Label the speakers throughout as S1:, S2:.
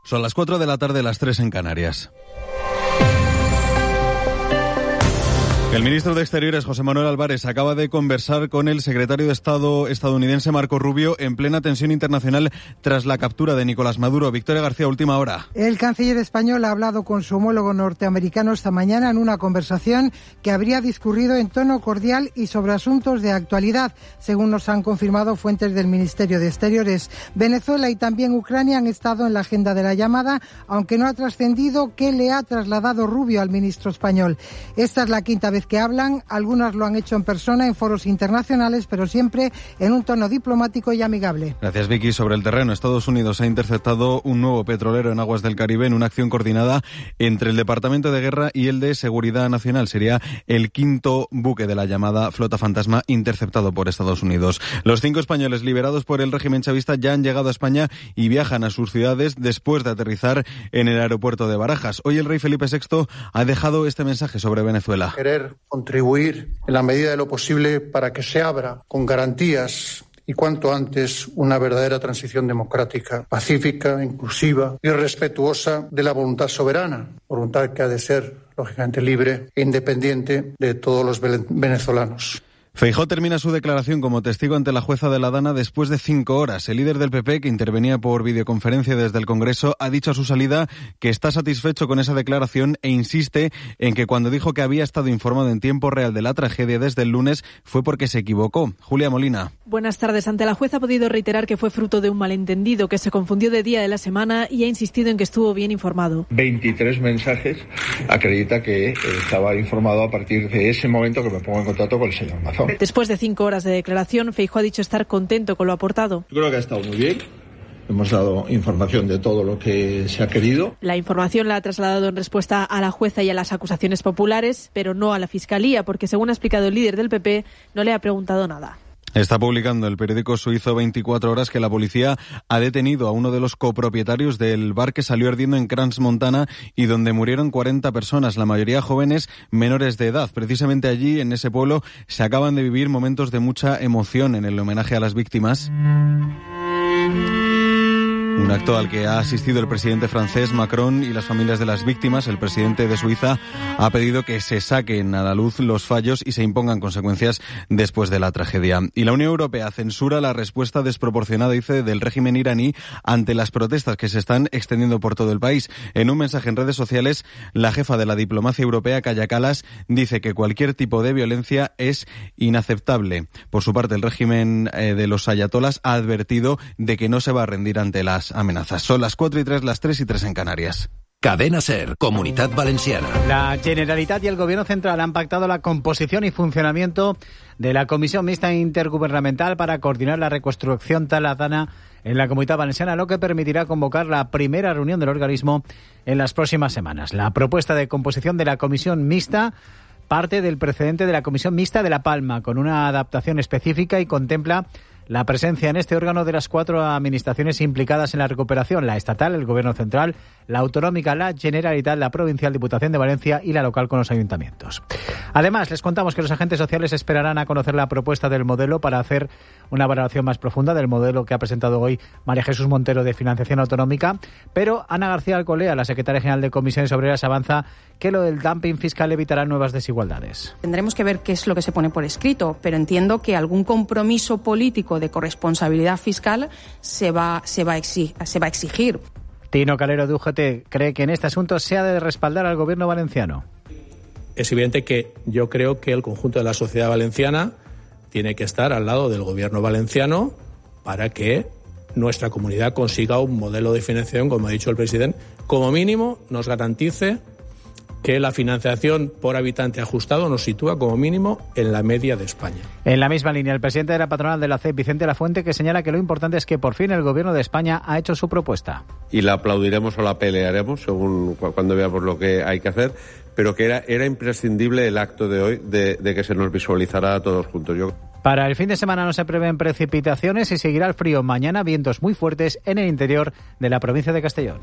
S1: Son las 4 de la tarde, las 3 en Canarias. El ministro de Exteriores, José Manuel Álvarez, acaba de conversar con el secretario de Estado estadounidense, Marco Rubio, en plena tensión internacional tras la captura de Nicolás Maduro. Victoria García, última hora.
S2: El canciller español ha hablado con su homólogo norteamericano esta mañana en una conversación que habría discurrido en tono cordial y sobre asuntos de actualidad, según nos han confirmado fuentes del Ministerio de Exteriores. Venezuela y también Ucrania han estado en la agenda de la llamada, aunque no ha trascendido qué le ha trasladado Rubio al ministro español. Esta es la quinta vez que hablan, algunas lo han hecho en persona en foros internacionales, pero siempre en un tono diplomático y amigable.
S1: Gracias, Vicky. Sobre el terreno, Estados Unidos ha interceptado un nuevo petrolero en aguas del Caribe en una acción coordinada entre el Departamento de Guerra y el de Seguridad Nacional. Sería el quinto buque de la llamada Flota Fantasma interceptado por Estados Unidos. Los 5 españoles liberados por el régimen chavista ya han llegado a España y viajan a sus ciudades después de aterrizar en el aeropuerto de Barajas. Hoy el rey Felipe VI ha dejado este mensaje sobre Venezuela.
S3: Contribuir en la medida de lo posible para que se abra con garantías y cuanto antes una verdadera transición democrática, pacífica, inclusiva y respetuosa de la voluntad soberana, voluntad que ha de ser, lógicamente, libre e independiente de todos los venezolanos.
S1: Feijóo termina su declaración como testigo ante la jueza de la Dana después de 5 horas. El líder del PP, que intervenía por videoconferencia desde el Congreso, ha dicho a su salida que está satisfecho con esa declaración e insiste en que cuando dijo que había estado informado en tiempo real de la tragedia desde el lunes fue porque se equivocó. Julia Molina.
S4: Buenas tardes. Ante la jueza ha podido reiterar que fue fruto de un malentendido, que se confundió de día de la semana y ha insistido en que estuvo bien informado.
S5: 23 mensajes acredita que estaba informado a partir de ese momento que me pongo en contacto con el señor Mazón.
S4: Después de 5 horas de declaración, Feijóo ha dicho estar contento con lo aportado.
S5: Yo creo que ha estado muy bien. Hemos dado información de todo lo que se ha querido.
S4: La información la ha trasladado en respuesta a la jueza y a las acusaciones populares, pero no a la Fiscalía, porque según ha explicado el líder del PP, no le ha preguntado nada.
S1: Está publicando el periódico suizo 24 horas que la policía ha detenido a uno de los copropietarios del bar que salió ardiendo en Crans-Montana y donde murieron 40 personas, la mayoría jóvenes menores de edad. Precisamente allí, en ese pueblo, se acaban de vivir momentos de mucha emoción en el homenaje a las víctimas. Un acto al que ha asistido el presidente francés Macron y las familias de las víctimas. El presidente de Suiza ha pedido que se saquen a la luz los fallos y se impongan consecuencias después de la tragedia. Y la Unión Europea censura la respuesta desproporcionada, dice, del régimen iraní ante las protestas que se están extendiendo por todo el país. En un mensaje en redes sociales, la jefa de la diplomacia europea, Kaja Kallas, dice que cualquier tipo de violencia es inaceptable. Por su parte, el régimen de los ayatolás ha advertido de que no se va a rendir ante las amenazas. Son las 4:03, las 3:03 en Canarias.
S6: Cadena SER, Comunitat Valenciana.
S7: La Generalitat y el Gobierno Central han pactado la composición y funcionamiento de la Comisión Mixta Intergubernamental para coordinar la reconstrucción taladana en la Comunitat Valenciana, lo que permitirá convocar la primera reunión del organismo en las próximas semanas. La propuesta de composición de la Comisión Mixta parte del precedente de la Comisión Mixta de La Palma, con una adaptación específica y contempla la presencia en este órgano de las 4 administraciones implicadas en la recuperación: la estatal, el Gobierno Central, la autonómica, la Generalitat, la provincial, Diputación de Valencia y la local con los ayuntamientos. Además, les contamos que los agentes sociales esperarán a conocer la propuesta del modelo para hacer una valoración más profunda del modelo que ha presentado hoy María Jesús Montero de financiación autonómica, pero Ana García Alcolea, la secretaria general de Comisiones Obreras, avanza que lo del dumping fiscal evitará nuevas desigualdades.
S8: Tendremos que ver qué es lo que se pone por escrito, pero entiendo que algún compromiso político de corresponsabilidad fiscal se va a exigir.
S7: Tino Calero de UGT cree que en este asunto se ha de respaldar al gobierno valenciano.
S9: Es evidente que yo creo que el conjunto de la sociedad valenciana tiene que estar al lado del gobierno valenciano para que nuestra comunidad consiga un modelo de financiación, como ha dicho el presidente, como mínimo nos garantice que la financiación por habitante ajustado nos sitúa como mínimo en la media de España.
S7: En la misma línea, el presidente de la patronal de la CEP, Vicente Lafuente, que señala que lo importante es que por fin el gobierno de España ha hecho su propuesta.
S10: Y la aplaudiremos o la pelearemos según cuando veamos lo que hay que hacer, pero que era imprescindible el acto de hoy de que se nos visualizara a todos juntos.
S7: Para el fin de semana no se prevén precipitaciones y seguirá el frío. Mañana vientos muy fuertes en el interior de la provincia de Castellón.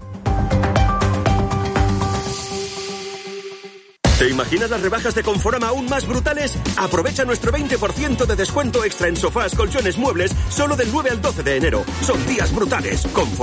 S11: ¿Te imaginas las rebajas de Conforama aún más brutales? Aprovecha nuestro 20% de descuento extra en sofás, colchones, muebles, solo del 9 al 12 de enero. Son días brutales.